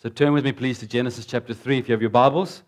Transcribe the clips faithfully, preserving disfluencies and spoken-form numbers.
So turn with me, please, to Genesis chapter three, if you have your Bibles.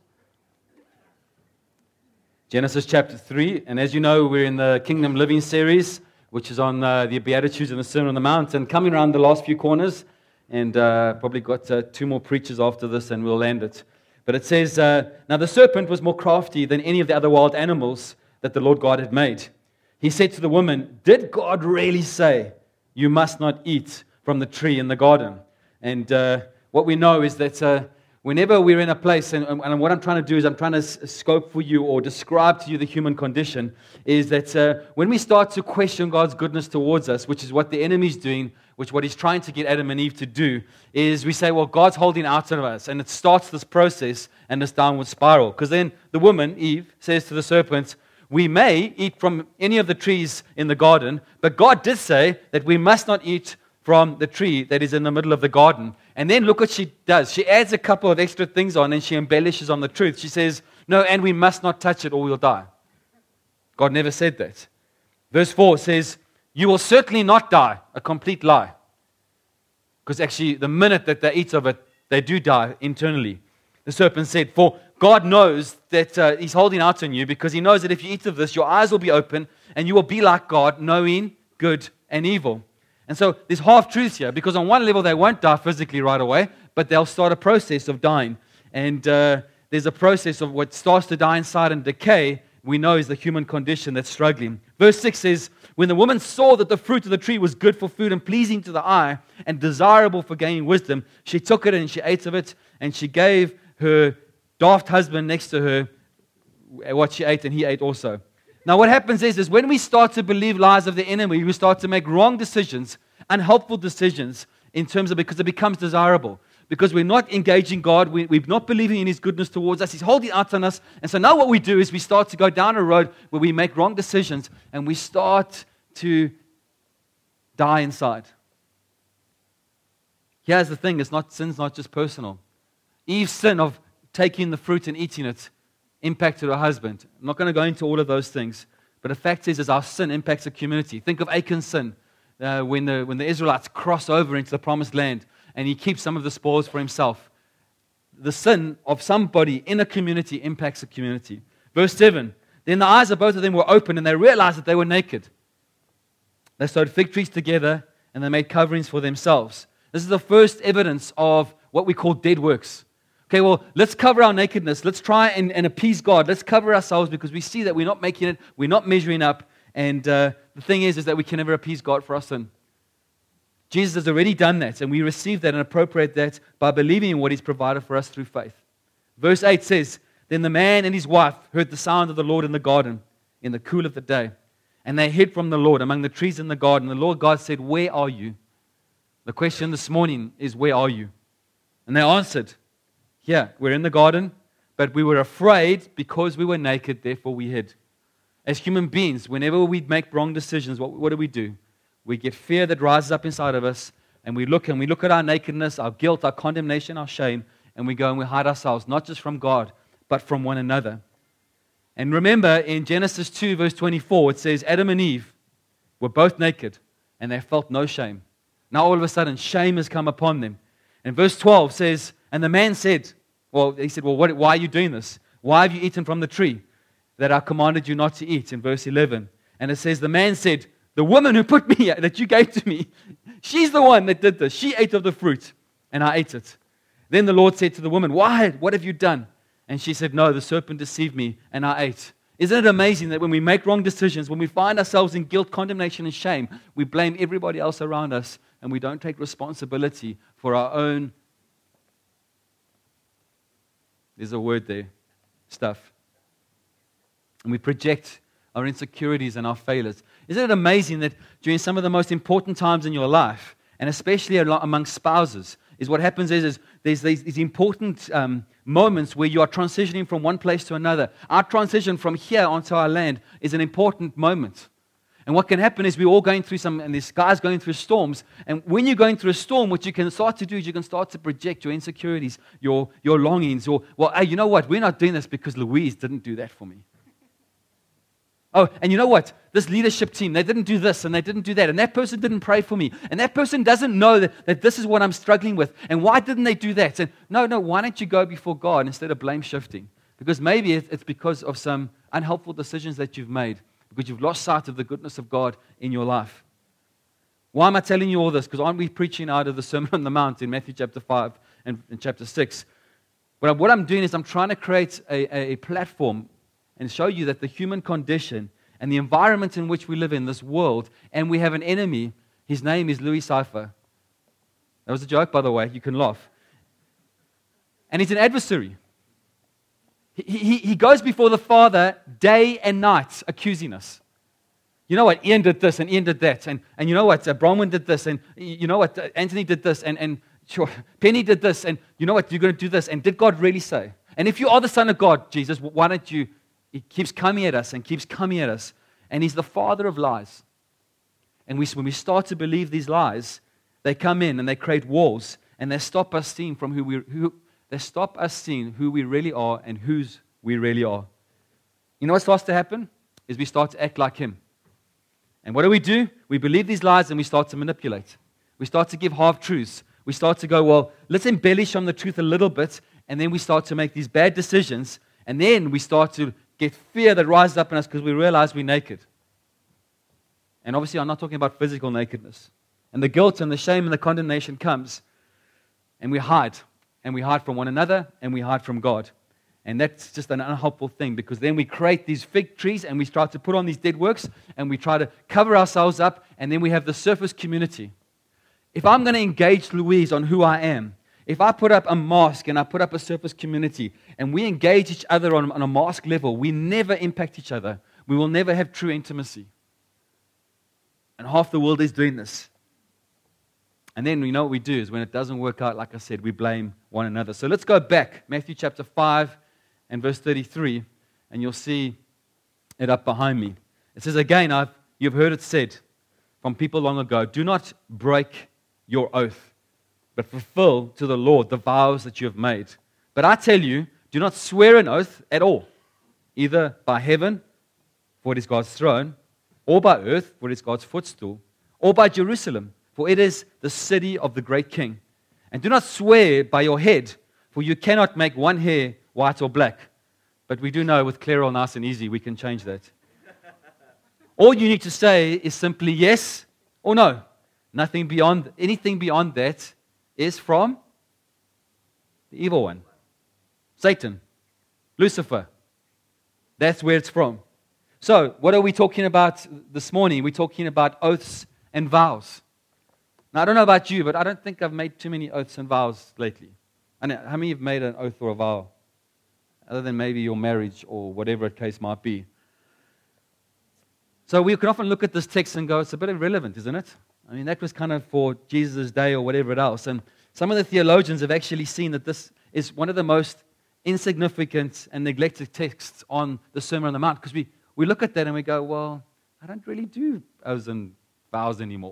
Genesis chapter three, and as you know, we're in the Kingdom Living series, which is on uh, the Beatitudes and the Sermon on the Mount, and coming around the last few corners, and uh, probably got uh, two more preachers after this, and we'll land it. But it says, uh, Now the serpent was more crafty than any of the other wild animals that the Lord God had made. He said to the woman, Did God really say, you must not eat from the tree in the garden? And uh, what we know is that uh, whenever we're in a place, and, and what I'm trying to do is I'm trying to s- scope for you or describe to you the human condition, is that uh, when we start to question God's goodness towards us, which is what the enemy's doing, which what he's trying to get Adam and Eve to do, is we say, well, God's holding out on us, and it starts this process and this downward spiral. Because then the woman, Eve, says to the serpent, we may eat from any of the trees in the garden, but God did say that we must not eat from the tree that is in the middle of the garden. And then look what she does. She adds a couple of extra things on, and she embellishes on the truth. She says, no, and we must not touch it or we'll die. God never said that. Verse four says, you will certainly not die. A complete lie. Because actually, the minute that they eat of it, they do die internally. The serpent said, for God knows that uh, He's holding out on you, because He knows that if you eat of this, your eyes will be open, and you will be like God, knowing good and evil. And so there's half-truths here, because on one level they won't die physically right away, but they'll start a process of dying. And uh, there's a process of what starts to die inside and decay, we know is the human condition that's struggling. Verse six says, when the woman saw that the fruit of the tree was good for food and pleasing to the eye and desirable for gaining wisdom, she took it and she ate of it, and she gave her daft husband next to her what she ate, and he ate also. Now what happens is, is when we start to believe lies of the enemy, we start to make wrong decisions, unhelpful decisions, in terms of, because it becomes desirable. Because we're not engaging God, we, we're not believing in His goodness towards us, He's holding out on us. And so now what we do is we start to go down a road where we make wrong decisions, and we start to die inside. Here's the thing, it's not, sin's not just personal. Eve's sin of taking the fruit and eating it impacted her husband. I'm not going to go into all of those things, but the fact is, is our sin impacts the community. Think of Achan's sin uh, when, the, when the Israelites cross over into the promised land, and he keeps some of the spoils for himself. The sin of somebody in a community impacts the community. Verse seven, then the eyes of both of them were open, and they realized that they were naked. They sewed fig trees together, and they made coverings for themselves. This is the first evidence of what we call dead works. Okay, well, let's cover our nakedness. Let's try and, and appease God. Let's cover ourselves, because we see that we're not making it, we're not measuring up. And uh, the thing is, is that we can never appease God for our sin. Jesus has already done that, and we receive that and appropriate that by believing in what He's provided for us through faith. Verse eight says, then the man and his wife heard the sound of the Lord in the garden in the cool of the day. And they hid from the Lord among the trees in the garden. The Lord God said, where are you? The question this morning is, where are you? And they answered, yeah, we're in the garden, but we were afraid because we were naked, therefore we hid. As human beings, whenever we make wrong decisions, what, what do we do? We get fear that rises up inside of us, and we look and we look at our nakedness, our guilt, our condemnation, our shame, and we go and we hide ourselves, not just from God, but from one another. And remember, in Genesis two, verse twenty-four, it says, Adam and Eve were both naked, and they felt no shame. Now all of a sudden, shame has come upon them. And verse twelve says, and the man said, well, he said, well, what, why are you doing this? Why have you eaten from the tree that I commanded you not to eat? In verse eleven. And it says, the man said, the woman who put me here, that you gave to me, she's the one that did this. She ate of the fruit, and I ate it. Then the Lord said to the woman, why? What have you done? And she said, no, the serpent deceived me, and I ate. Isn't it amazing that when we make wrong decisions, when we find ourselves in guilt, condemnation, and shame, we blame everybody else around us, and we don't take responsibility for our own, there's a word there, stuff. And we project our insecurities and our failures. Isn't it amazing that during some of the most important times in your life, and especially among spouses, is what happens is, is there's these, these important um, moments where you are transitioning from one place to another. Our transition from here onto our land is an important moment. And what can happen is we're all going through some, and this guy's going through storms. And when you're going through a storm, what you can start to do is you can start to project your insecurities, your, your longings, or, well, hey, you know what? We're not doing this because Louise didn't do that for me. Oh, and you know what? This leadership team, they didn't do this and they didn't do that. And that person didn't pray for me. And that person doesn't know that, that this is what I'm struggling with. And why didn't they do that? And no, no, why don't you go before God instead of blame shifting? Because maybe it's because of some unhelpful decisions that you've made. Because you've lost sight of the goodness of God in your life. Why am I telling you all this? Because aren't we preaching out of the Sermon on the Mount in Matthew chapter five and, and chapter six? But what I'm doing is I'm trying to create a, a platform and show you that the human condition and the environment in which we live in, this world, and we have an enemy. His name is Louis Cypher. That was a joke, by the way. You can laugh. And he's an adversary. He, he, he goes before the Father day and night accusing us. You know what? Ian did this and Ian did that. And, and you know what? Uh, Bronwyn did this. And you know what? Uh, Anthony did this. And, and sure, Penny did this. And you know what? You're going to do this. And did God really say? And if you are the Son of God, Jesus, why don't you? He keeps coming at us and keeps coming at us. And he's the father of lies. And we, when we start to believe these lies, they come in and they create walls. And they stop us seeing from who we who they stop us seeing who we really are and whose we really are. You know what starts to happen? Is we start to act like him. And what do we do? We believe these lies and we start to manipulate. We start to give half-truths. We start to go, well, let's embellish on the truth a little bit, and then we start to make these bad decisions, and then we start to get fear that rises up in us because we realize we're naked. And obviously, I'm not talking about physical nakedness. And the guilt and the shame and the condemnation comes, and we hide. And we hide from one another, and we hide from God. And that's just an unhelpful thing, because then we create these fig trees and we start to put on these dead works and we try to cover ourselves up, and then we have the surface community. If I'm going to engage Louise on who I am, if I put up a mask and I put up a surface community and we engage each other on, on a mask level, we never impact each other. We will never have true intimacy. And half the world is doing this. And then we know what we do is when it doesn't work out, like I said, we blame one another. So let's go back, Matthew chapter five and verse thirty-three, and you'll see it up behind me. It says, again, I've, you've heard it said from people long ago, do not break your oath, but fulfill to the Lord the vows that you have made. But I tell you, do not swear an oath at all, either by heaven, for it is God's throne, or by earth, for it is God's footstool, or by Jerusalem, for it is the city of the great king. And do not swear by your head, for you cannot make one hair white or black. But we do know with clear or nice and easy, we can change that. All you need to say is simply yes or no. Nothing beyond, anything beyond that is from the evil one. Satan, Lucifer. That's where it's from. So, what are we talking about this morning? We're talking about oaths and vows. Now, I don't know about you, but I don't think I've made too many oaths and vows lately. I know, how many have made an oath or a vow? Other than maybe your marriage or whatever the case might be. So we can often look at this text and go, it's a bit irrelevant, isn't it? I mean, that was kind of for Jesus' day or whatever else. And some of the theologians have actually seen that this is one of the most insignificant and neglected texts on the Sermon on the Mount. Because we, we look at that and we go, well, I don't really do oaths and vows anymore.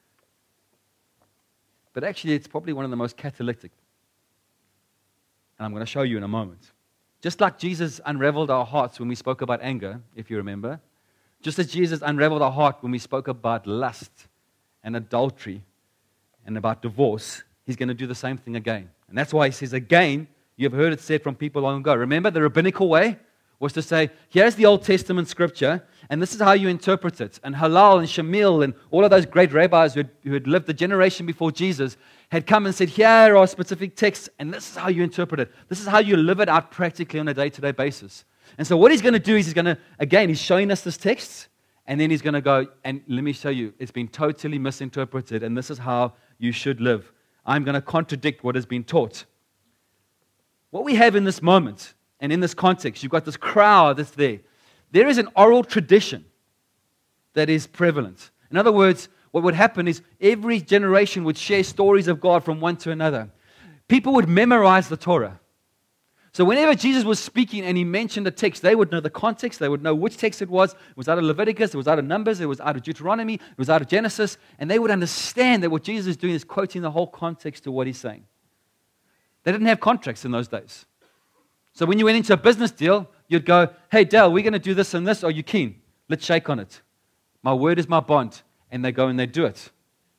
But actually, it's probably one of the most catalytic. And I'm going to show you in a moment. Just like Jesus unraveled our hearts when we spoke about anger, if you remember. Just as Jesus unraveled our heart when we spoke about lust and adultery and about divorce, he's going to do the same thing again. And that's why he says, again, you've heard it said from people long ago. Remember, the rabbinical way was to say, here's the Old Testament scripture, and this is how you interpret it. And Hillel and Shammai and all of those great rabbis who had, who had lived the generation before Jesus had come and said, here are specific texts, and this is how you interpret it. This is how you live it out practically on a day-to-day basis. And so what he's going to do is he's going to, again, he's showing us this text, and then he's going to go, and let me show you, it's been totally misinterpreted, and this is how you should live. I'm going to contradict what has been taught. What we have in this moment, and in this context, you've got this crowd that's there. There is an oral tradition that is prevalent. In other words, what would happen is every generation would share stories of God from one to another. People would memorize the Torah. So whenever Jesus was speaking and he mentioned a text, they would know the context, they would know which text it was. It was out of Leviticus, it was out of Numbers, it was out of Deuteronomy, it was out of Genesis, and they would understand that what Jesus is doing is quoting the whole context to what he's saying. They didn't have contracts in those days. So when you went into a business deal, you'd go, hey, Dale, we're going to do this and this. Are you keen? let's shake on it. My word is my bond. And they go and they do it.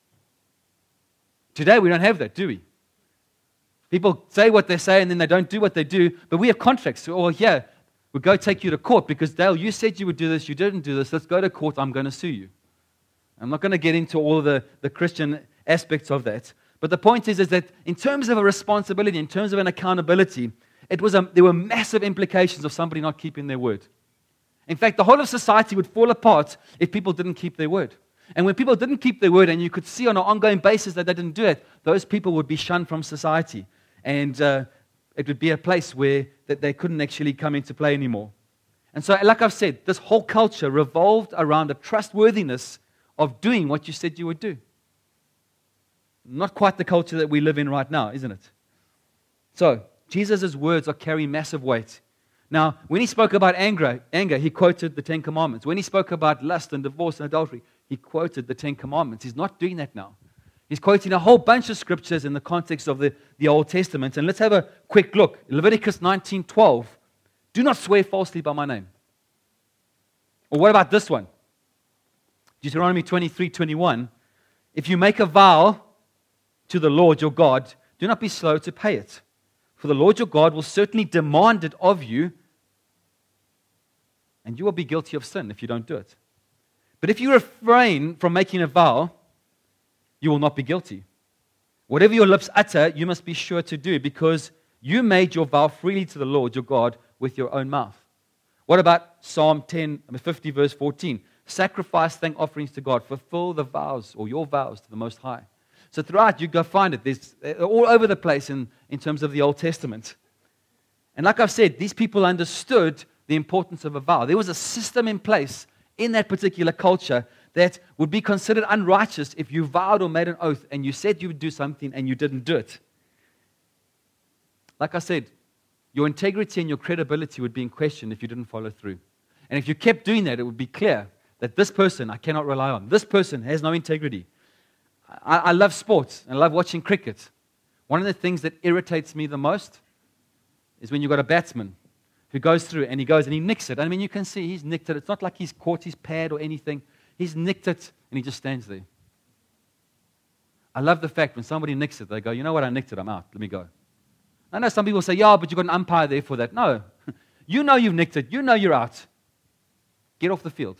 Today, we don't have that, do we? People say what they say and then they don't do what they do, but we have contracts. So, oh, yeah, we'll go take you to court because, Dale, you said you would do this, you didn't do this, let's go to court, I'm going to sue you. I'm not going to get into all the, the Christian aspects of that. But the point is, is that in terms of a responsibility, in terms of an accountability, it was a, there were massive implications of somebody not keeping their word. In fact, the whole of society would fall apart if people didn't keep their word. And when people didn't keep their word, and you could see on an ongoing basis that they didn't do it, those people would be shunned from society. And uh, it would be a place where that they couldn't actually come into play anymore. And so, like I've said, this whole culture revolved around a trustworthiness of doing what you said you would do. Not quite the culture that we live in right now, isn't it? So, Jesus' words are carrying massive weight. Now, when he spoke about anger, anger, he quoted the Ten Commandments. When he spoke about lust and divorce and adultery, he quoted the Ten Commandments. He's not doing that now. He's quoting a whole bunch of scriptures in the context of the, the Old Testament. And let's have a quick look. Leviticus nineteen twelve. Do not swear falsely by my name. Or what about this one? Deuteronomy twenty-three twenty-one. If you make a vow to the Lord your God, do not be slow to pay it. For the Lord your God will certainly demand it of you, and you will be guilty of sin if you don't do it. But if you refrain from making a vow, you will not be guilty. Whatever your lips utter, you must be sure to do, because you made your vow freely to the Lord your God with your own mouth. What about Psalm ten, fifty, verse fourteen? Sacrifice thank offerings to God. Fulfill the vows, or your vows, to the Most High. So throughout, you go find it. There's all over the place in, in terms of the Old Testament. And like I've said, these people understood the importance of a vow. There was a system in place in that particular culture that would be considered unrighteous if you vowed or made an oath and you said you would do something and you didn't do it. Like I said, your integrity and your credibility would be in question if you didn't follow through. And if you kept doing that, it would be clear that this person I cannot rely on. This person has no integrity. I, I love sports and I love watching cricket. One of the things that irritates me the most is when you've got a batsman who goes through and he goes and he nicks it. I mean, you can see he's nicked it. It's not like he's caught his pad or anything. He's nicked it and he just stands there. I love the fact when somebody nicks it, they go, you know what, I nicked it, I'm out, let me go. I know some people say, yeah, but you've got an umpire there for that. No, you know you've nicked it. You know you're out. Get off the field.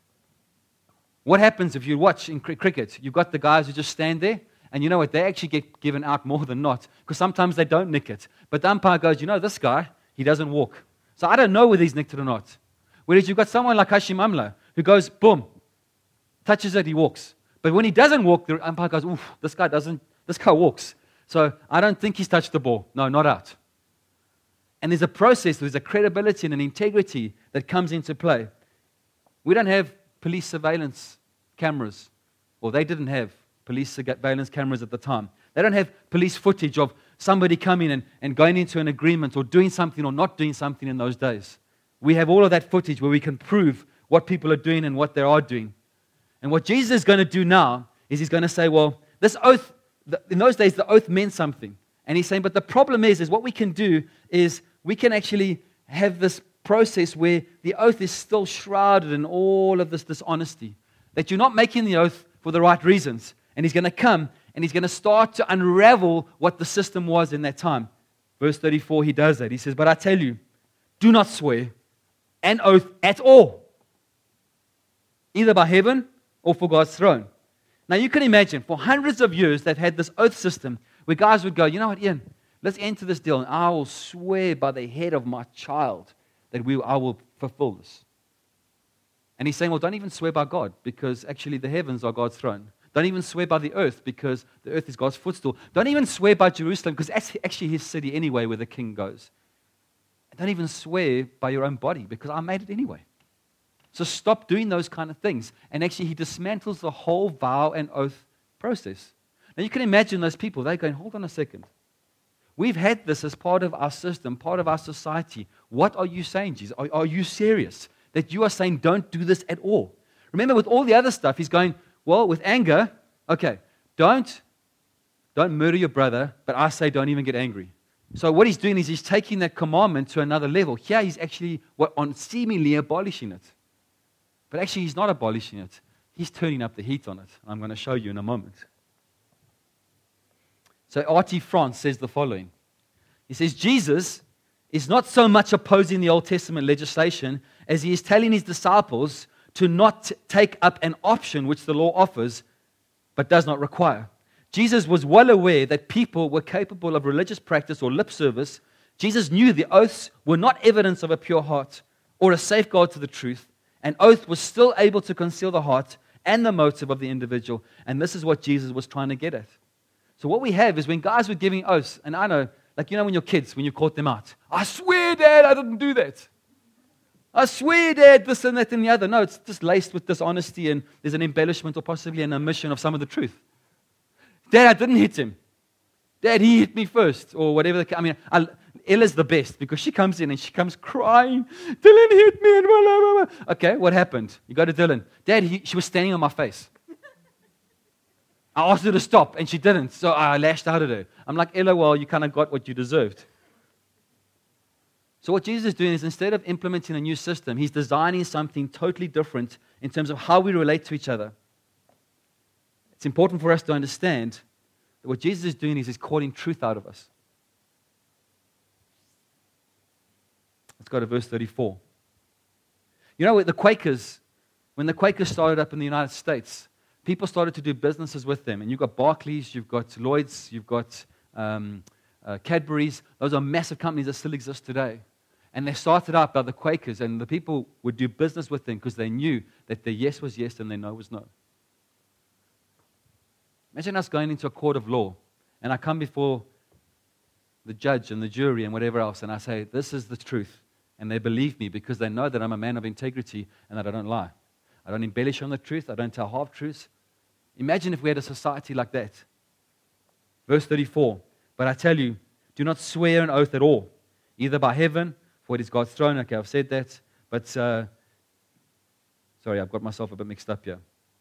What happens if you watch in cr- cricket? You've got the guys who just stand there, and you know what? They actually get given out more than not, because sometimes they don't nick it. But the umpire goes, you know, this guy, he doesn't walk. So I don't know whether he's nicked it or not. Whereas you've got someone like Hashim Amla, who goes, boom, touches it, he walks. But when he doesn't walk, the umpire goes, oof, this guy doesn't, this guy walks. So I don't think he's touched the ball. No, not out. And there's a process, there's a credibility and an integrity that comes into play. We don't have police surveillance cameras, or they didn't have police surveillance cameras at the time. They don't have police footage of somebody coming and, and going into an agreement or doing something or not doing something in those days. We have all of that footage where we can prove what people are doing and what they are doing. And what Jesus is going to do now is he's going to say, well, this oath, in those days, the oath meant something. And he's saying, but the problem is, is what we can do is we can actually have this process where the oath is still shrouded in all of this dishonesty. That you're not making the oath for the right reasons. And he's going to come and he's going to start to unravel what the system was in that time. Verse thirty-four, he does that. He says, but I tell you, do not swear an oath at all, either by heaven or for God's throne. Now you can imagine, for hundreds of years they've had this oath system where guys would go, you know what, Ian, let's enter this deal and I will swear by the head of my child that we, I will fulfill this. And he's saying, well, don't even swear by God, because actually the heavens are God's throne. Don't even swear by the earth, because the earth is God's footstool. Don't even swear by Jerusalem, because that's actually his city anyway, where the king goes. And don't even swear by your own body, because I made it anyway. So stop doing those kind of things. And actually he dismantles the whole vow and oath process. Now you can imagine those people, they're going, hold on a second. We've had this as part of our system, part of our society. What are you saying, Jesus? Are, are you serious that you are saying don't do this at all? Remember, with all the other stuff, he's going, well, with anger, okay, don't, don't murder your brother, but I say don't even get angry. So what he's doing is he's taking that commandment to another level. Here he's actually what, on seemingly abolishing it. But actually, he's not abolishing it. He's turning up the heat on it. I'm going to show you in a moment. So R T France says the following. He says, Jesus is not so much opposing the Old Testament legislation as he is telling his disciples to not take up an option which the law offers but does not require. Jesus was well aware that people were capable of religious practice or lip service. Jesus knew the oaths were not evidence of a pure heart or a safeguard to the truth. An oath was still able to conceal the heart and the motive of the individual, and this is what Jesus was trying to get at. So what we have is when guys were giving oaths, and I know, like you know when your kids, when you caught them out, I swear, Dad, I didn't do that. I swear, Dad, this and that and the other. No, it's just laced with dishonesty and there's an embellishment or possibly an omission of some of the truth. Dad, I didn't hit him. Dad, he hit me first, or whatever. The, I mean, I, Ella's the best because she comes in and she comes crying. Dylan hit me and blah, blah, blah. Okay, what happened? You go to Dylan. Dad, he, she was standing on my face. I asked her to stop and she didn't, so I lashed out at her. I'm like, Ella, well, you kind of got what you deserved. So what Jesus is doing is instead of implementing a new system, he's designing something totally different in terms of how we relate to each other. It's important for us to understand that what Jesus is doing is he's calling truth out of us. Let's go to verse thirty-four. You know, the Quakers, when the Quakers started up in the United States, people started to do businesses with them. And you've got Barclays, you've got Lloyd's, you've got um, uh, Cadbury's. Those are massive companies that still exist today. And they started up by the Quakers, and the people would do business with them because they knew that their yes was yes and their no was no. Imagine us going into a court of law, and I come before the judge and the jury and whatever else, and I say, this is the truth. And they believe me because they know that I'm a man of integrity and that I don't lie. I don't embellish on the truth. I don't tell half-truths. Imagine if we had a society like that. Verse thirty-four, but I tell you, do not swear an oath at all, either by heaven, for it is God's throne. Okay, I've said that. But, uh, sorry, I've got myself a bit mixed up here.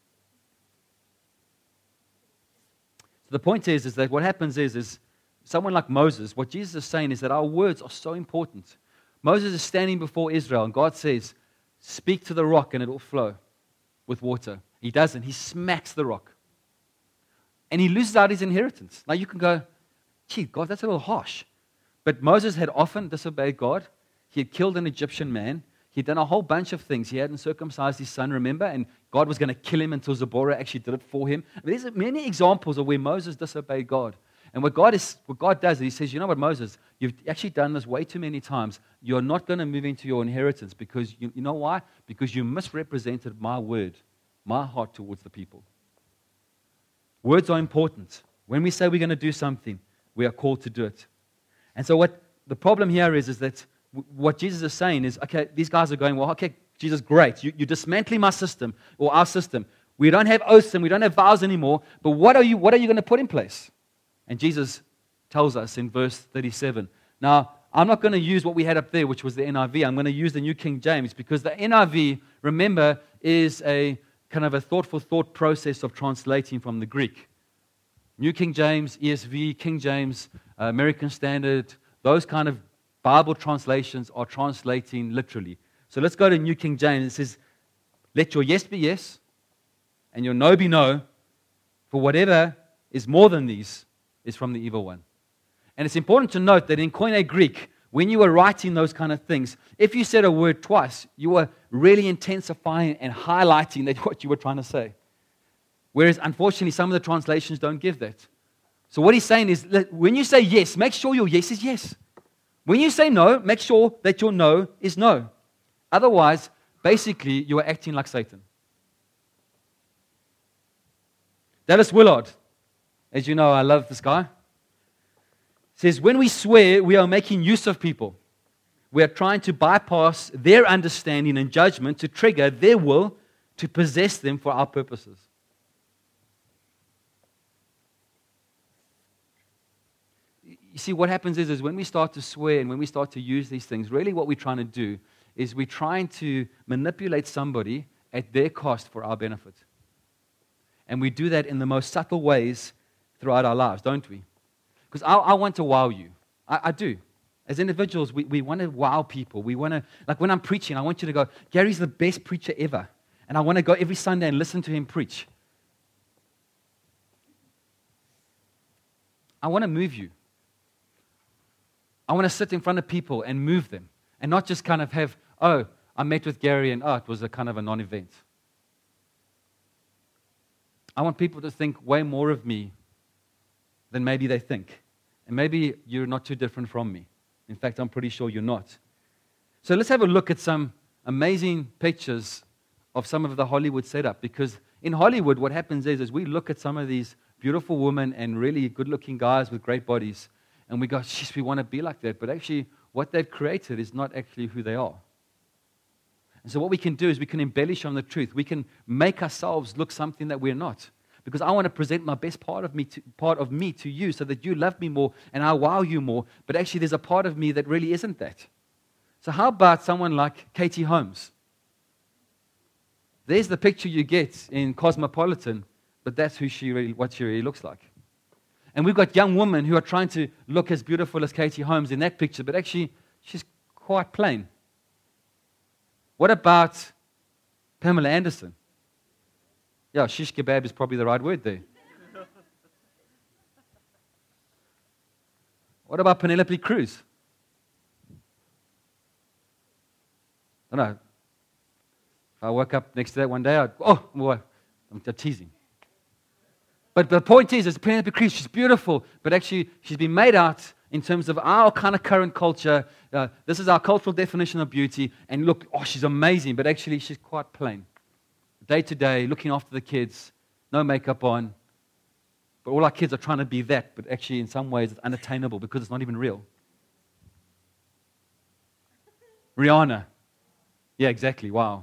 So the point is, is that what happens is, is someone like Moses, what Jesus is saying is that our words are so important. Moses is standing before Israel, and God says, speak to the rock and it will flow with water. He doesn't. He smacks the rock. And he loses out his inheritance. Now you can go, gee, God, that's a little harsh. But Moses had often disobeyed God. He had killed an Egyptian man. He'd done a whole bunch of things. He hadn't circumcised his son, remember? And God was going to kill him until Zipporah actually did it for him. I mean, there's many examples of where Moses disobeyed God. And what God, is, what God does is he says, you know what, Moses, you've actually done this way too many times. You're not going to move into your inheritance because, you, you know why? Because you misrepresented my word, my heart towards the people. Words are important. When we say we're going to do something, we are called to do it. And so what the problem here is, is that w- what Jesus is saying is, okay, these guys are going, well, okay, Jesus, great. You, you're dismantling my system or our system. We don't have oaths and we don't have vows anymore, but what are you, what are you going to put in place? And Jesus tells us in verse thirty-seven. Now, I'm not going to use what we had up there, which was the N I V. I'm going to use the New King James because the N I V, remember, is a kind of a thoughtful thought process of translating from the Greek. New King James, E S V, King James, uh, American Standard, those kind of Bible translations are translating literally. So let's go to New King James. It says, let your yes be yes, and your no be no, for whatever is more than these is from the evil one. And it's important to note that in Koine Greek, when you were writing those kind of things, if you said a word twice, you were really intensifying and highlighting that what you were trying to say. Whereas, unfortunately, some of the translations don't give that. So what he's saying is, that when you say yes, make sure your yes is yes. When you say no, make sure that your no is no. Otherwise, basically, you are acting like Satan. Dallas Willard, as you know, I love this guy, says, when we swear, we are making use of people. We are trying to bypass their understanding and judgment to trigger their will to possess them for our purposes. You see, what happens is, is when we start to swear and when we start to use these things, really what we're trying to do is we're trying to manipulate somebody at their cost for our benefit. And we do that in the most subtle ways throughout our lives, don't we? Because I, I want to wow you. I, I do. As individuals, we, we want to wow people. We want to, like when I'm preaching, I want you to go, Gary's the best preacher ever. And I want to go every Sunday and listen to him preach. I want to move you. I want to sit in front of people and move them. And not just kind of have, oh, I met with Gary and oh, it was a kind of a non-event. I want people to think way more of me than maybe they think. And maybe you're not too different from me. In fact, I'm pretty sure you're not. So let's have a look at some amazing pictures of some of the Hollywood setup. Because in Hollywood, what happens is, is we look at some of these beautiful women and really good-looking guys with great bodies, and we go, jeez, we want to be like that. But actually, what they've created is not actually who they are. And so what we can do is we can embellish on the truth. We can make ourselves look something that we're not. Because I want to present my best part of me to, part of me to you so that you love me more and I wow you more. But actually, there's a part of me that really isn't that. So how about someone like Katie Holmes? There's the picture you get in Cosmopolitan, but that's who she really, what she really looks like. And we've got young women who are trying to look as beautiful as Katie Holmes in that picture, but actually, she's quite plain. What about Pamela Anderson? Yeah, shish kebab is probably the right word there. What about Penelope Cruz? I don't know. If I woke up next to that one day, I'd, oh, boy, I'm teasing. But the point is, is Penelope Cruz, she's beautiful, but actually she's been made out in terms of our kind of current culture. Uh, this is our cultural definition of beauty. And look, oh, she's amazing, but actually she's quite plain. Day to day, looking after the kids, no makeup on. But all our kids are trying to be that, but actually in some ways it's unattainable because it's not even real. Rihanna. Yeah, exactly. Wow.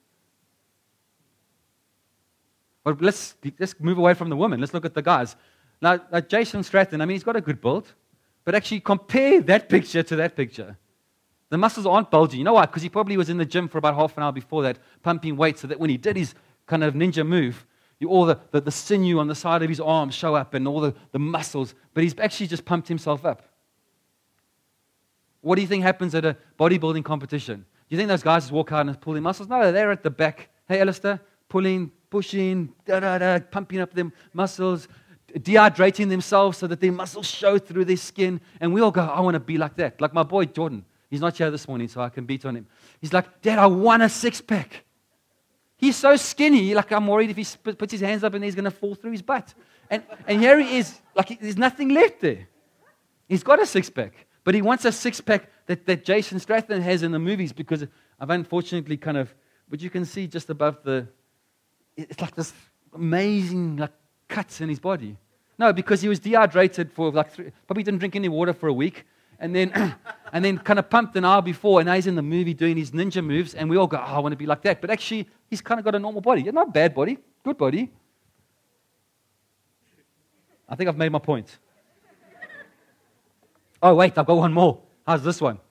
But let's, let's move away from the women. Let's look at the guys. Now, like Jason Statham, I mean, he's got a good build. But actually compare that picture to that picture. The muscles aren't bulgy. You know why? Because he probably was in the gym for about half an hour before that, pumping weight, so that when he did his kind of ninja move, you, all the, the, the sinew on the side of his arms show up and all the, the muscles. But he's actually just pumped himself up. What do you think happens at a bodybuilding competition? Do you think those guys just walk out and pull their muscles? No, they're at the back. Hey, Alistair, pulling, pushing, da da da, pumping up their muscles, dehydrating themselves so that their muscles show through their skin. And we all go, I want to be like that. Like my boy Jordan. He's not here this morning, so I can beat on him. He's like, Dad, I want a six-pack. He's so skinny, like I'm worried if he puts his hands up and he's going to fall through his butt. And, and here he is, like there's nothing left there. He's got a six-pack, but he wants a six-pack that, that Jason Statham has in the movies because I've unfortunately kind of, but you can see just above the, it's like this amazing like cuts in his body. No, because he was dehydrated for like, three, probably didn't drink any water for a week. And then, and then kind of pumped an hour before, and now he's in the movie doing his ninja moves, and we all go, oh, I want to be like that. But actually, he's kind of got a normal body. Not a bad body, good body. I think I've made my point. Oh, wait, I've got one more. How's this one?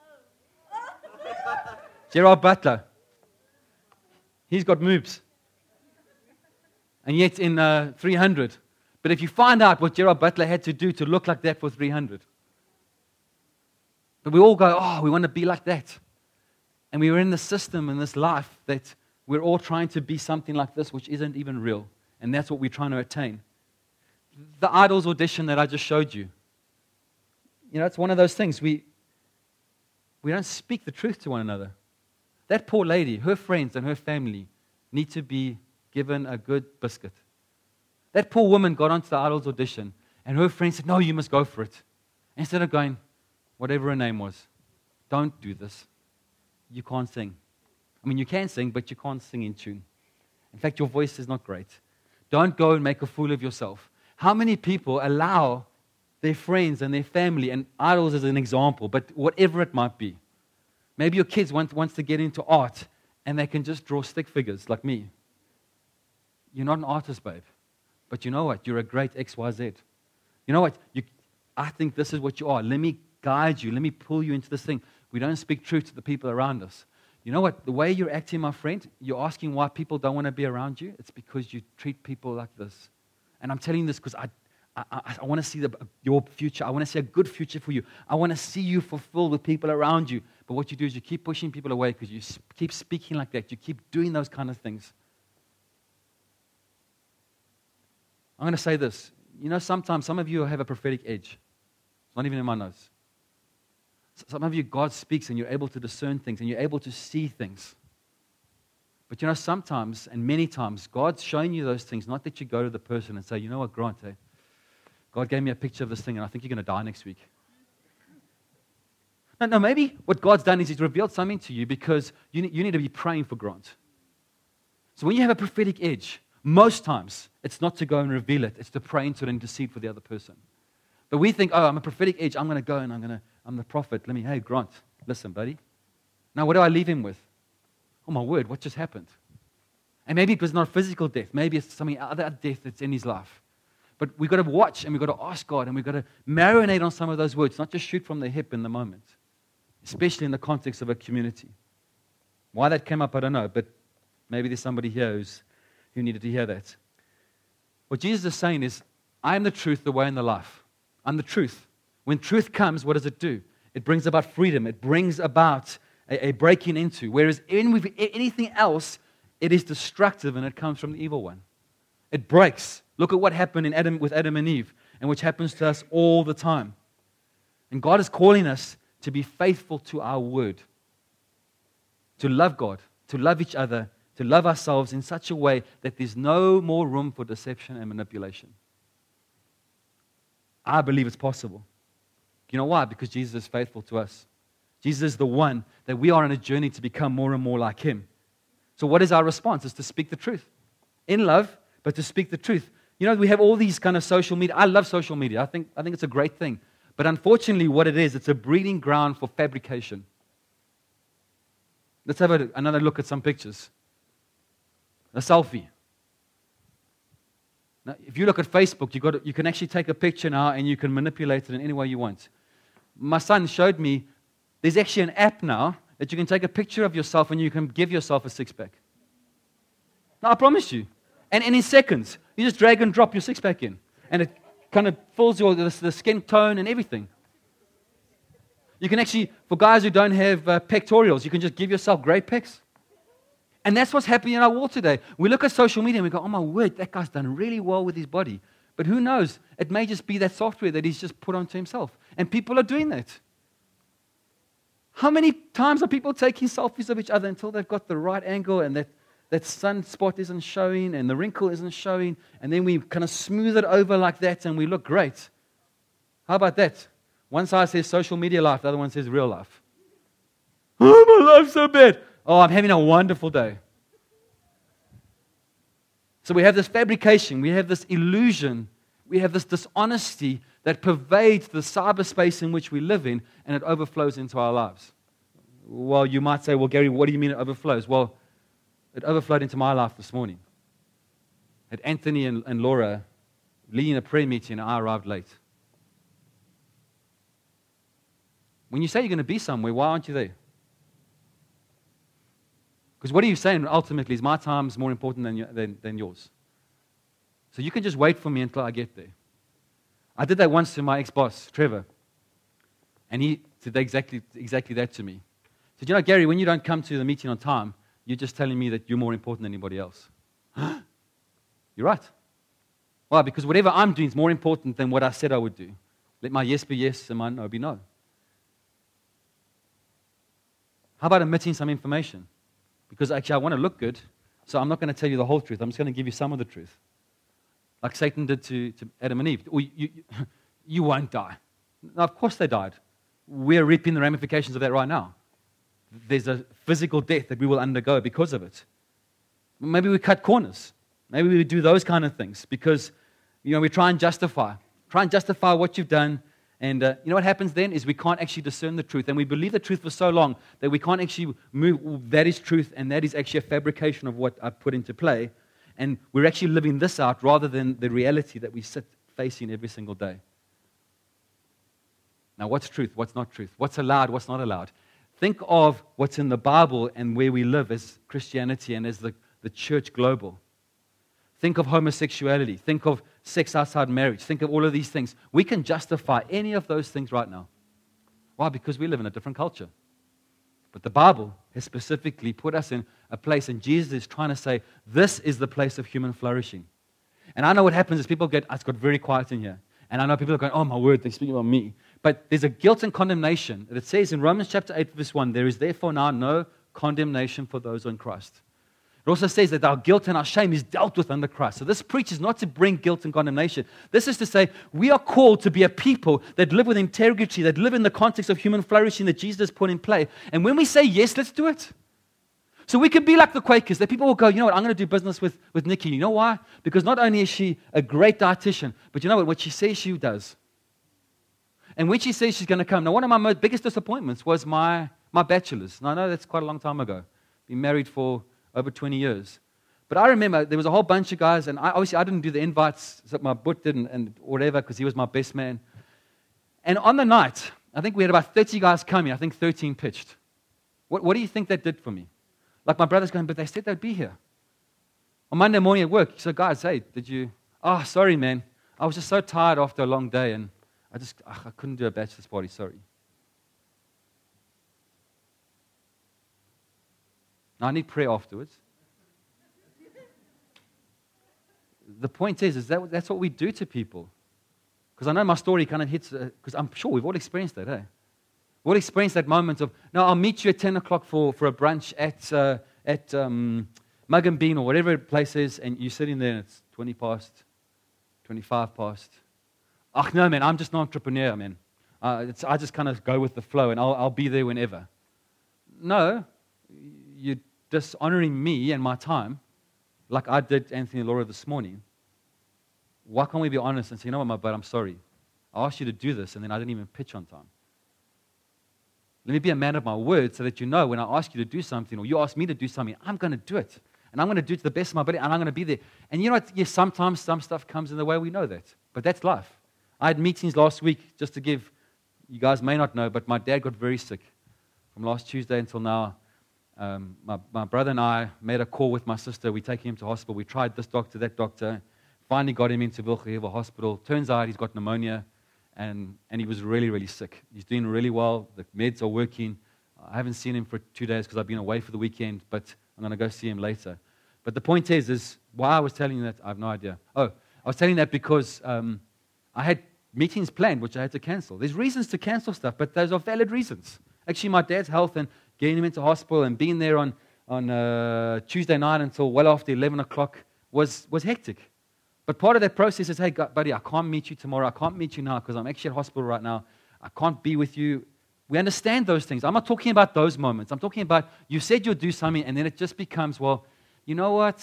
Gerard Butler. He's got moves. And yet in uh, three hundred. But if you find out what Gerard Butler had to do to look like that for three hundred, but we all go, oh, we want to be like that. And we were in this system, in this life, that we're all trying to be something like this, which isn't even real. And that's what we're trying to attain. The Idols audition that I just showed you, you know, it's one of those things. We, we don't speak the truth to one another. That poor lady, her friends and her family need to be given a good biscuit. That poor woman got onto the Idols audition, and her friends said, no, you must go for it. Instead of going, whatever her name was, don't do this. You can't sing. I mean, you can sing, but you can't sing in tune. In fact, your voice is not great. Don't go and make a fool of yourself. How many people allow their friends and their family, and idols as an example, but whatever it might be. Maybe your kids want wants to get into art, and they can just draw stick figures like me. You're not an artist, babe. But you know what? You're a great X Y Z. You know what? You, I think this is what you are. Let me guide you. Let me pull you into this thing. We don't speak truth to the people around us. You know what? The way you're acting, my friend, you're asking why people don't want to be around you. It's because you treat people like this. And I'm telling you this because I, I, I, I want to see the, your future. I want to see a good future for you. I want to see you fulfilled with people around you. But what you do is you keep pushing people away because you keep speaking like that. You keep doing those kind of things. I'm going to say this. You know, sometimes some of you have a prophetic edge. It's not even in my notes. Some of you, God speaks and you're able to discern things and you're able to see things. But you know, sometimes and many times, God's showing you those things, not that you go to the person and say, you know what, Grant, eh? God gave me a picture of this thing and I think you're going to die next week. No, no, maybe what God's done is He's revealed something to you because you need, you need to be praying for Grant. So when you have a prophetic edge, most times, it's not to go and reveal it. It's to pray into it and intercede for the other person. But we think, oh, I'm a prophetic edge. I'm going to go and I'm going to, I'm the prophet. Let me, hey, Grant, listen, buddy. Now, what do I leave him with? Oh, my word, what just happened? And maybe it was not physical death. Maybe it's something other death that's in his life. But we've got to watch and we've got to ask God and we've got to marinate on some of those words, not just shoot from the hip in the moment, especially in the context of a community. Why that came up, I don't know, but maybe there's somebody here who's who needed to hear that. What Jesus is saying is, I am the truth, the way, and the life. I'm the truth. When truth comes, what does it do? It brings about freedom. It brings about a, a breaking into. Whereas in with anything else, it is destructive and it comes from the evil one. It breaks. Look at what happened in Adam with Adam and Eve, and which happens to us all the time. And God is calling us to be faithful to our word, to love God, to love each other, to love ourselves in such a way that there's no more room for deception and manipulation. I believe it's possible. You know why? Because Jesus is faithful to us. Jesus is the one that we are on a journey to become more and more like Him. So what is our response? It's to speak the truth. In love, but to speak the truth. You know, we have all these kind of social media. I love social media. I think, I think it's a great thing. But unfortunately, what it is, it's a breeding ground for fabrication. Let's have a, another look at some pictures. A selfie. Now, if you look at Facebook, you got to, you can actually take a picture now and you can manipulate it in any way you want. My son showed me there's actually an app now that you can take a picture of yourself and you can give yourself a six-pack. Now, I promise you. And, and in seconds, you just drag and drop your six-pack in. And it kind of fills your the, the skin tone and everything. You can actually, for guys who don't have uh, pectorials, you can just give yourself great pecs. And that's what's happening in our world today. We look at social media and we go, oh my word, that guy's done really well with his body. But who knows? It may just be that software that he's just put onto himself. And people are doing that. How many times are people taking selfies of each other until they've got the right angle and that, that sunspot isn't showing and the wrinkle isn't showing, and then we kind of smooth it over like that and we look great? How about that? One side says social media life, the other one says real life. Oh, my life's so bad. Oh, I'm having a wonderful day. So we have this fabrication, we have this illusion, we have this dishonesty that pervades the cyberspace in which we live in, and it overflows into our lives. Well, you might say, well, Gary, what do you mean it overflows? Well, it overflowed into my life this morning. At Anthony and, and Laura leading a prayer meeting, and I arrived late. When you say you're going to be somewhere, why aren't you there? Because what are you saying ultimately is my time's more important than, your, than, than yours. So you can just wait for me until I get there. I did that once to my ex-boss, Trevor. And he did exactly, exactly that to me. He said, you know, Gary, when you don't come to the meeting on time, you're just telling me that you're more important than anybody else. You're right. Why? Because whatever I'm doing is more important than what I said I would do. Let my yes be yes and my no be no. How about omitting some information? Because actually I want to look good, so I'm not going to tell you the whole truth. I'm just going to give you some of the truth. Like Satan did to, to Adam and Eve. Or you, you, you won't die. Now, of course they died. We're reaping the ramifications of that right now. There's a physical death that we will undergo because of it. Maybe we cut corners. Maybe we do those kind of things because, you know, we try and justify. Try and justify what you've done. And uh, you know what happens then is we can't actually discern the truth. And we believe the truth for so long that we can't actually move, well, that is truth and that is actually a fabrication of what I've put into play. And we're actually living this out rather than the reality that we sit facing every single day. Now, what's truth? What's not truth? What's allowed? What's not allowed? Think of what's in the Bible and where we live as Christianity and as the, the church global. Think of homosexuality. Think of sex outside marriage. Think of all of these things. We can justify any of those things right now. Why? Because we live in a different culture. But the Bible has specifically put us in a place, and Jesus is trying to say, this is the place of human flourishing. And I know what happens is people get, it's got very quiet in here. And I know people are going, oh my word, they're speaking about me. But there's a guilt and condemnation that it says in Romans chapter eight, verse one, there is therefore now no condemnation for those in Christ. It also says that our guilt and our shame is dealt with under Christ. So this preaches not to bring guilt and condemnation. This is to say we are called to be a people that live with integrity, that live in the context of human flourishing that Jesus put in play. And when we say yes, let's do it. So we can be like the Quakers, that people will go, you know what, I'm going to do business with, with Nikki. You know why? Because not only is she a great dietitian, but you know what, what she says she does. And when she says she's going to come, now one of my most biggest disappointments was my, my bachelor's. And I know that's quite a long time ago. Been married for over twenty years. But I remember there was a whole bunch of guys, and I, obviously I didn't do the invites, so my butt didn't, and whatever, because he was my best man. And on the night, I think we had about thirty guys coming. I think thirteen pitched. What, what do you think that did for me? Like my brother's going, but they said they'd be here. On Monday morning at work, so guys, hey, did you, oh, sorry, man. I was just so tired after a long day, and I just, ugh, I couldn't do a bachelor's party, sorry. Now, I need prayer afterwards. The point is, is that that's what we do to people. Because I know my story kind of hits, because uh, I'm sure we've all experienced that, eh? We've all experienced that moment of, no, I'll meet you at ten o'clock for, for a brunch at uh, at um, Mug and Bean or whatever the place is, and you're sitting there and it's twenty past, twenty-five past. Ach, no, man, I'm just an entrepreneur, man. Uh, it's, I just kind of go with the flow, and I'll, I'll be there whenever. No, you're dishonoring me and my time, like I did Anthony and Laura this morning. Why can't we be honest and say, you know what, my bud, I'm sorry. I asked you to do this, and then I didn't even pitch on time. Let me be a man of my word so that you know when I ask you to do something or you ask me to do something, I'm going to do it. And I'm going to do it to the best of my ability, and I'm going to be there. And you know what? Yes, sometimes some stuff comes in the way we know that. But that's life. I had meetings last week, just to give, you guys may not know, but my dad got very sick. From last Tuesday until now, um, my, my brother and I made a call with my sister. We're taking him to hospital. We tried this doctor, that doctor. Finally got him into Wilgehewe Hospital. Turns out he's got pneumonia, and, and he was really, really sick. He's doing really well. The meds are working. I haven't seen him for two days because I've been away for the weekend, but I'm going to go see him later. But the point is, is why I was telling you that, I have no idea. Oh, I was telling that because um, I had meetings planned, which I had to cancel. There's reasons to cancel stuff, but those are valid reasons. Actually, my dad's health and getting him into hospital and being there on, on uh, Tuesday night until well after eleven o'clock was, was hectic. But part of that process is, hey, buddy, I can't meet you tomorrow. I can't meet you now because I'm actually at hospital right now. I can't be with you. We understand those things. I'm not talking about those moments. I'm talking about you said you'll do something, and then it just becomes, well, you know what?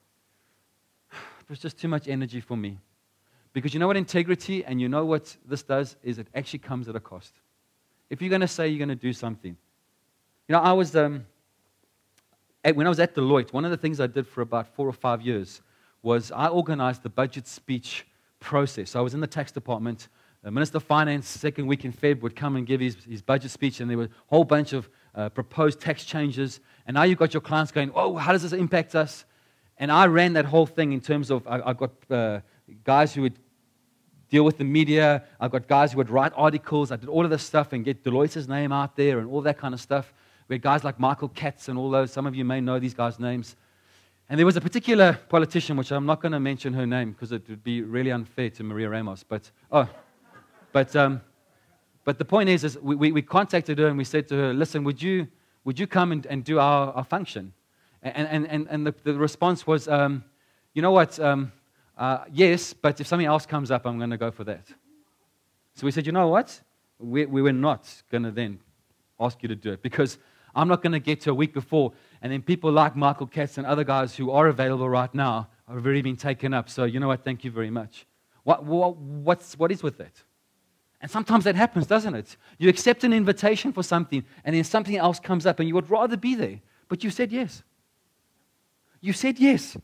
It was just too much energy for me. Because you know what integrity and you know what this does is it actually comes at a cost. If you're going to say you're going to do something. You know, I was, um, at, when I was at Deloitte, one of the things I did for about four or five years was I organized the budget speech process. So I was in the tax department. The Minister of Finance, second week in February, would come and give his, his budget speech, and there were a whole bunch of uh, proposed tax changes. And now you've got your clients going, oh, how does this impact us? And I ran that whole thing in terms of, I, I've got uh, guys who would deal with the media. I've got guys who would write articles. I did all of this stuff and get Deloitte's name out there and all that kind of stuff. We had guys like Michael Katz and all those. Some of you may know these guys' names. And there was a particular politician, which I'm not going to mention her name because it would be really unfair to Maria Ramos. But, oh... But um, but the point is, is we, we, we contacted her and we said to her, listen, would you would you come and, and do our, our function? And and and, and the, the response was, um, you know what, um, uh, yes, but if something else comes up, I'm going to go for that. So we said, you know what, we, we were not going to then ask you to do it because I'm not going to get to a week before, and then people like Michael Katz and other guys who are available right now have already been taken up. So you know what, thank you very much. What what what's what is with that? And sometimes that happens, doesn't it? You accept an invitation for something, and then something else comes up, and you would rather be there. But you said yes. You said yes.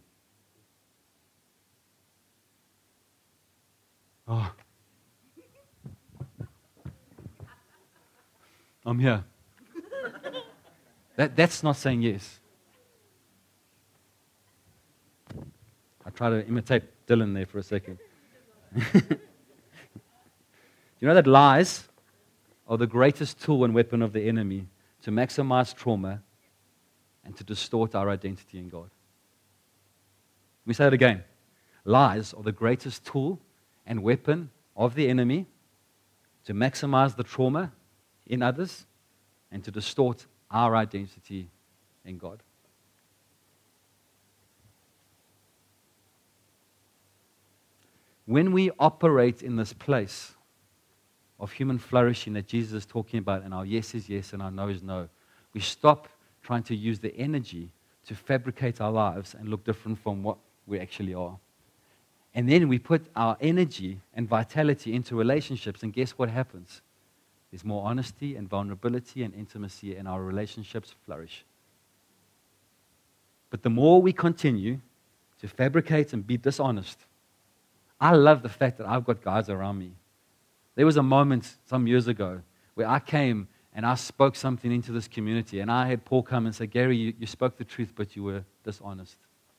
Oh. I'm here. That, that's not saying yes. I try to imitate Dylan there for a second. You know that lies are the greatest tool and weapon of the enemy to maximize trauma and to distort our identity in God. Let me say it again. Lies are the greatest tool and weapon of the enemy to maximize the trauma in others and to distort our identity in God. When we operate in this place of human flourishing that Jesus is talking about, and our yes is yes and our no is no, we stop trying to use the energy to fabricate our lives and look different from what we actually are. And then we put our energy and vitality into relationships, and guess what happens? There's more honesty and vulnerability and intimacy, and our relationships flourish. But the more we continue to fabricate and be dishonest, I love the fact that I've got guys around me. There was a moment some years ago where I came and I spoke something into this community, and I had Paul come and say, Gary, you, you spoke the truth, but you were dishonest.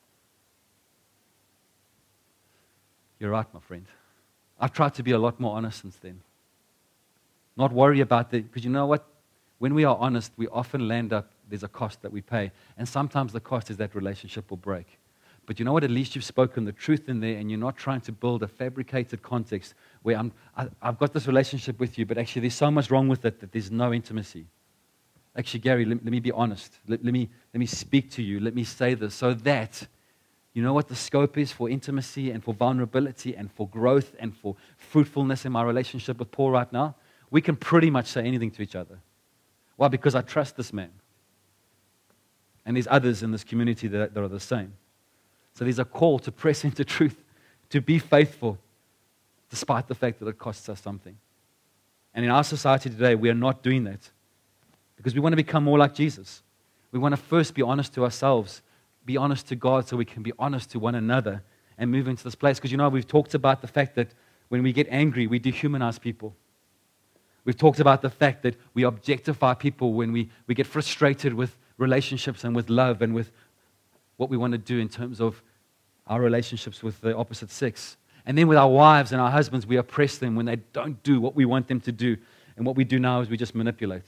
You're right, my friend. I've tried to be a lot more honest since then. Not worry about the, because you know what? When we are honest, we often land up, there's a cost that we pay. And sometimes the cost is that relationship will break. But you know what? At least you've spoken the truth in there, and you're not trying to build a fabricated context where I'm, I, I've got this relationship with you, but actually there's so much wrong with it that there's no intimacy. Actually, Gary, let, let me be honest. Let, let, me, let me speak to you. Let me say this so that you know what the scope is for intimacy and for vulnerability and for growth and for fruitfulness in my relationship with Paul right now? We can pretty much say anything to each other. Why? Because I trust this man. And there's others in this community that, that are the same. So there's a call to press into truth, to be faithful, despite the fact that it costs us something. And in our society today, we are not doing that because we want to become more like Jesus. We want to first be honest to ourselves, be honest to God so we can be honest to one another and move into this place. Because, you know, we've talked about the fact that when we get angry, we dehumanize people. We've talked about the fact that we objectify people when we, we get frustrated with relationships and with love and with what we want to do in terms of our relationships with the opposite sex. And then with our wives and our husbands, we oppress them when they don't do what we want them to do. And what we do now is we just manipulate.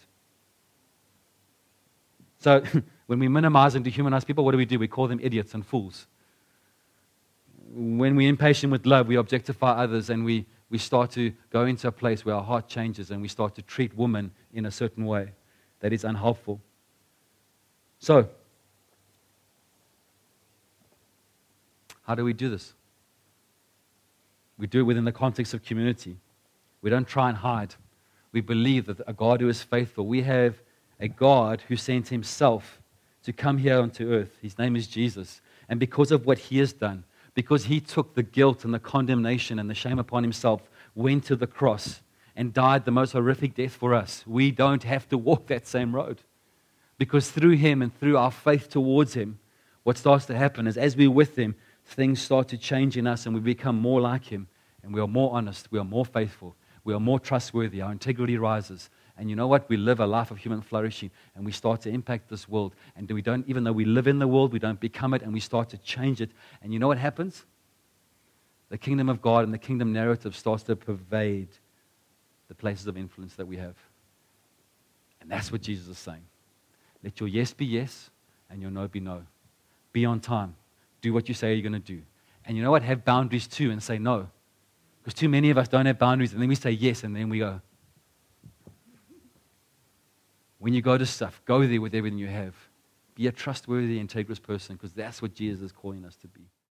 So when we minimize and dehumanize people, what do we do? We call them idiots and fools. When we're impatient with love, we objectify others, and we, we start to go into a place where our heart changes and we start to treat women in a certain way that is unhelpful. So, how do we do this? We do it within the context of community. We don't try and hide. We believe that a God who is faithful, we have a God who sent himself to come here onto earth. His name is Jesus. And because of what he has done, because he took the guilt and the condemnation and the shame upon himself, went to the cross and died the most horrific death for us, we don't have to walk that same road. Because through him and through our faith towards him, what starts to happen is as we're with him, things start to change in us and we become more like him. And we are more honest, we are more faithful, we are more trustworthy, our integrity rises. And you know what? We live a life of human flourishing, and we start to impact this world. And we don't, even though we live in the world, we don't become it, and we start to change it. And you know what happens? The kingdom of God and the kingdom narrative starts to pervade the places of influence that we have. And that's what Jesus is saying. Let your yes be yes, and your no be no. Be on time. Do what you say you're going to do. And you know what? Have boundaries too, and say no. Because too many of us don't have boundaries, and then we say yes, and then we go. When you go to stuff, go there with everything you have. Be a trustworthy, integrous person, because that's what Jesus is calling us to be.